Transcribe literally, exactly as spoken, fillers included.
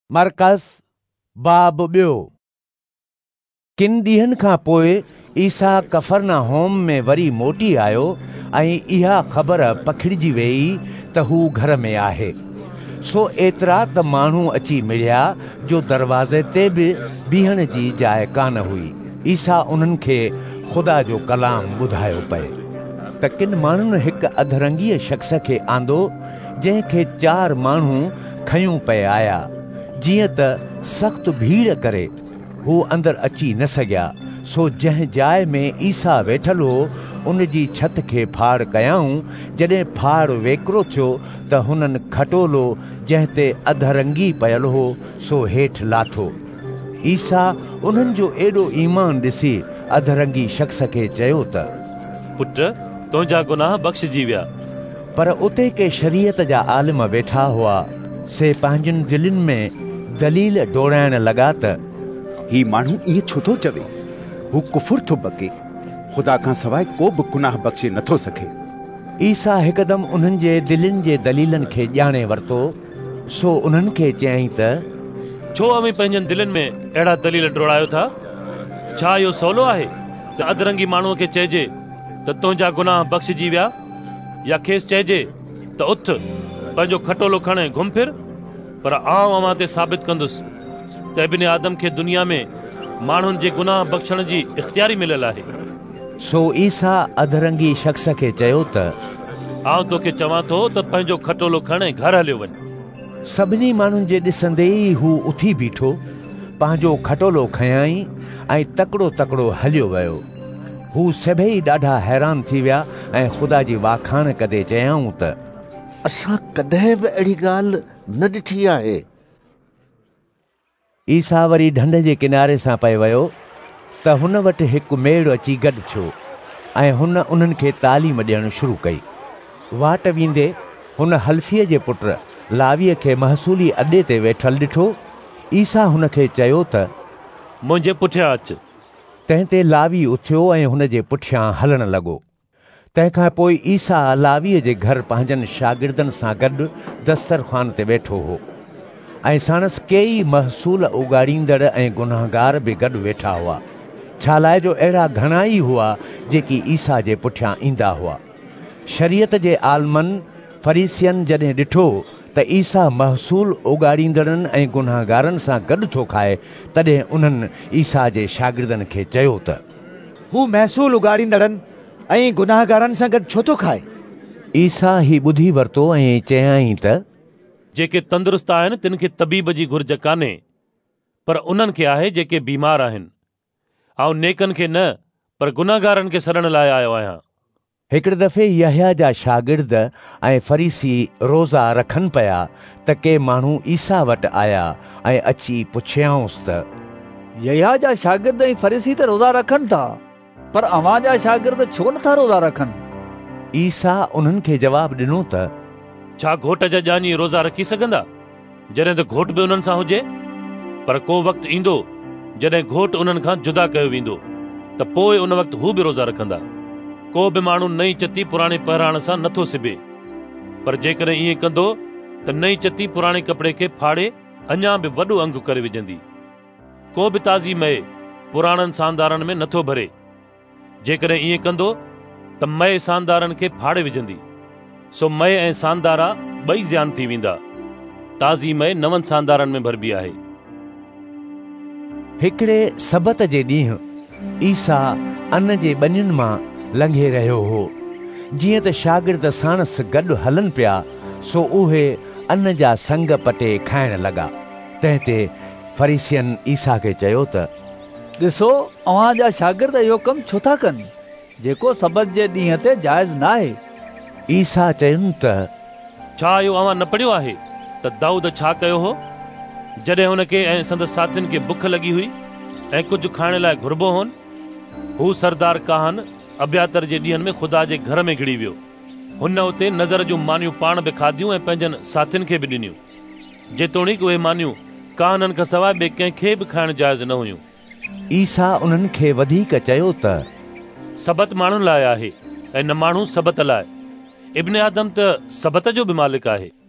मरकज़ बाब ॿियो। किन ॾींहंनि खां पोइ ईसा कफरनाहोम में वरी मोटी आयो ऐं इहा ख़बर पखिड़िजी वेई त हू घर में आहे। सो एतिरा त माण्हू अची मिलिया जो दरवाज़े ते बि बीहण जी जाइ कान हुई। ईसा उन्हनि खे ख़ुदा जो कलाम ॿुधायो पए त किन माण्हुनि हिकु अधरंगीअ शख़्स खे आंदो जंहिंखे चार माण्हू खयूं पए आया, जीअं त सख़्तु भीड़ करे हू अंदरि अची न सघिया। सो जंहिं जाइ में ईसा वेठल हो उन जी छत खे फाड़ कयाऊं। जॾहिं फाड़ वेकिरो थियो त हुननि खटोलो जंहिं ते अधरंगी पयल हो सो हेठि लाथो। ईसा उन्हनि जो एॾो ईमान ॾिसी अधरंगी शख़्स खे चयो त पुट, तुंहिंजा गुनाह बख़्शिजी विया। पर उते के शरीयत जा आलिम वेठा हुआ से पंहिंजनि दिलनि में दलील डोड़ाइण लॻा त ही माण्हू ईअं छो थो चवे? हू कुफुर थो बके। ख़ुदा खां सवाइ को बि गुनाह बख़्शे नथो सघे। ईसा हिकदमि उन्हनि जे दिलनि जे दलीलनि खे ॼाणे वरितो। सो उन्हनि खे चयईं त छो अवी पंहिंजनि दिलनि में अहिड़ा दलील डोड़ायो था? छा इहो सवलो आहे त अधरंगी माण्हूअ खे चइजे त तुंहिंजा गुनाह बख़्शिजी विया, या खेसि चइजे त उथ पंहिंजो खटोलो खणे घुम फिर? पर आउं अव्हां ते साबित कंदुसि त इब्ने आदम खे दुनिया में माण्हुनि जे गुनाह बख़्शण जी इख़्तियारी मिलियल आहे। सो ईसा अधरंगी शख़्स खे चयो त आउं तोखे चवां थो त पंहिंजो खटोलो खणे घर हलियो वञ। सभिनी माण्हुनि जे ॾिसंदे ई हू उथी बीठो, पंहिंजो खटोलो खयाई ऐं तकिड़ो तकिड़ो हलियो वियो। हू सभई ॾाढा हैरान थी विया ऐं ख़ुदा जी वाखाण कदे चयाऊं त असां कॾहिं बि अहिड़ी ॻाल्हि न ॾिठी आहे। ईसा वरी ढंढ जे किनारे सां पए वियो त हुन वटि हिकु मेड़ अची गॾु थियो ऐं हुन उन्हनि खे तालीम ॾियणु शुरू कई। वाट वेंदे हुन हल्फीअ जे पुट लावीअ खे महसूली अॾे ते वेठल ॾिठो। ईसा हुन खे चयो त मुंहिंजे पुठियां अचु। तंहिं ते लावी उथियो ऐं हुन जे पुठियां हलण लॻो। तंहिंखां पोइ ईसा लावीअ जे घर पंहिंजनि शागिर्दनि सां गॾु दस्तरख़्वान ते वेठो हो ऐं साणसि केई महसूल उगाड़ींदड़ ऐं गुनाहगार बि गॾु वेठा हुआ। छालाए जो अहिड़ा घणा ई हुआ जेकी ईसा जे पुठियां ईंदा हुआ। शरीयत जे आलमनि फरीसियनि जॾहिं ॾिठो त ईसा महसूल उगाड़ींदड़नि ऐं गुनाहगारनि सां गॾु थो खाए, तॾहिं उन्हनि ईसा जे शागिर्दनि खे चयो त हू महसूल उगाड़ींदड़नि ऐं गुनाहगारनि सां गॾु छो थो खाए? ईसा ही ॿुधी वरितो ऐं चयाईं त जेके तंदुरुस्त आहिनि तिन खे तबीब जी घुर्ज कान्हे, पर उन्हनि खे आहे जेके बीमार आहिनि। आउं नेकनि खे न, पर गुनाहगारनि खे सॾण लाइ आयो आहियां। हिकिड़े दफ़े यहया जा शागिर्द ऐं फरीसी रोज़ा रखनि पिया त के माण्हू ईसा वटि आया ऐं अची पुछियाऊंसि त यहया जा शागिर्द ऐं फरीसी त रोज़ा रखनि था, पर अव्हां जा शागिर्द छो नथा रोज़ा रखनि? ईसा उन्हनि खे जवाबु ॾिनो त छा घोट जा ॼाणी रोज़ा रखी सघंदा जॾहिं त घोट बि उन्हनि सां हुजे? पर को वक़्तु ईंदो जॾहिं घोट उन्हनि खां जुदा कयो वेंदो त पोइ उन वक़्तु हू बि रोज़ा रखंदा। को बि माण्हू नई चती पुराणे पहिराण सां नथो सिबे, पर जेकॾहिं ईअं कंदो त नई चती पुराणे कपिड़े खे फाड़े अञा बि वॾो अंग करे विझंदी। को बि ताज़ी मए पुराणनि सांदारनि में नथो भरे। जेकॾहिं ईअं कंदो त मए सांदारनि खे फाड़े विझंदी। सो मए ऐं सांदारा ॿई ज़ियान थी वेंदा। ताज़ी मए नवनि सांदारनि में भरबी आहे। हिकिड़े सबत जे ॾींहुं ईसा अन जे ॿनियुनि मां लंघे रहियो हो। जीअं त शागिर्द साणसि गॾु हलनि पिया, सो उहे अन जा संग पटे खाइण लॻा। तंहिं ते फरीसियनि ईसा खे चयो त ॾिसो, अव्हां जा शागिर्द इहो कमु छो था कनि जेको सबत जे ॾींहं ते जाइज़ न आहे? ईसा चयुनि त छा इहो अव्हां न पढ़ियो आहे त दाऊद छा कयो हो जॾहिं हुनखे ऐं संदसि साथियुनि खे बुख लॻी हुई ऐं कुझु खाइण लाइ घुरबो होन? हू सरदार काहन अब्यातर जे ॾींहंनि में ख़ुदा जे घर में घिड़ी वियो। हुन उते नज़र जूं मानियूं पाण बि खाधियूं ऐं पंहिंजनि साथियुनि खे बि ॾिनियूं, जेतोणीकि उहे मानियूं काहननि खां सवाइ ॿिए कंहिंखे बि खाइण जाइज़ न हुयूं। ईसा उन्हनि खे वधीक चयो त सबत माण्हुनि लाइ आहे ऐं न माण्हू सबत लाइ। इब्ने आदम त सबत जो बि मालिक आहे।